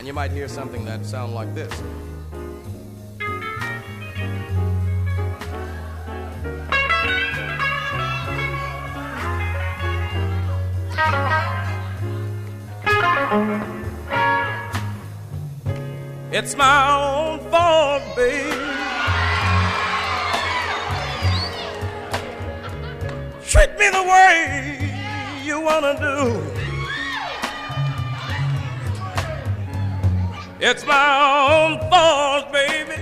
And you might hear something that sounds like this. It's my own fault, baby. Treat me the way you wanna do. It's my own fault, baby.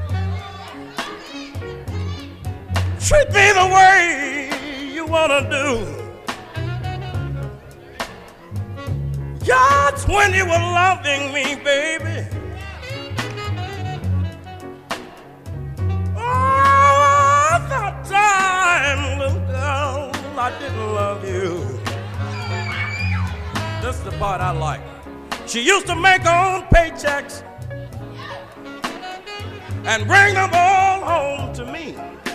Treat me the way you wanna do. Just when you were loving me, baby. Oh, that time, little girl, I didn't love you. This is the part I like. She used to make her own paychecks and bring them all home to me.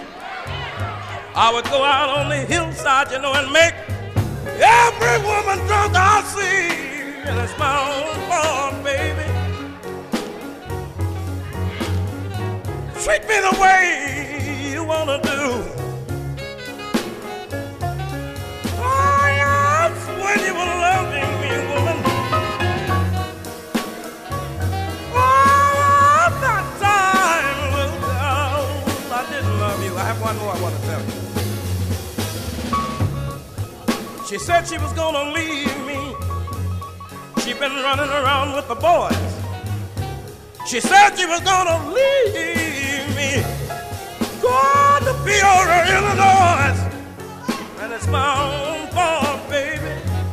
I would go out on the hillside, you know, and make every woman drunk I see. And it's my own fault, baby. Treat me the way you wanna do. Oh, yes, when you were loving me, woman. Oh, that time, little girl, I didn't love you. I have one more I want to tell you. She said she was gonna leave me. She'd been running around with the boys. She said she was gonna leave me, go to Peoria, Illinois. And it's my own fault, baby.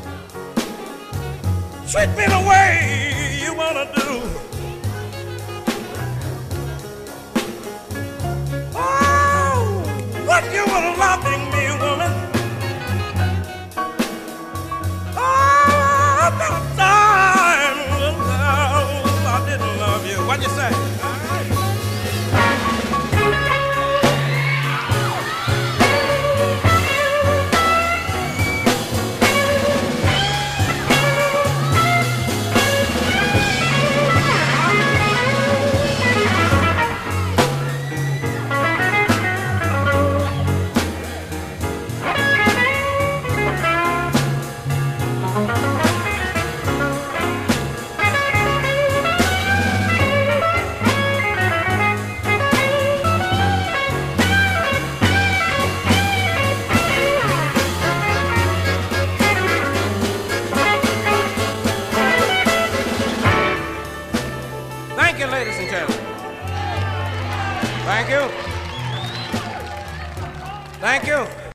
Treat me the way you wanna do. Oh, when you were loving me, woman. Oh, that time, little girl, I didn't love you. What'd you say? Thank you, ladies and gentlemen. Thank you. Thank you.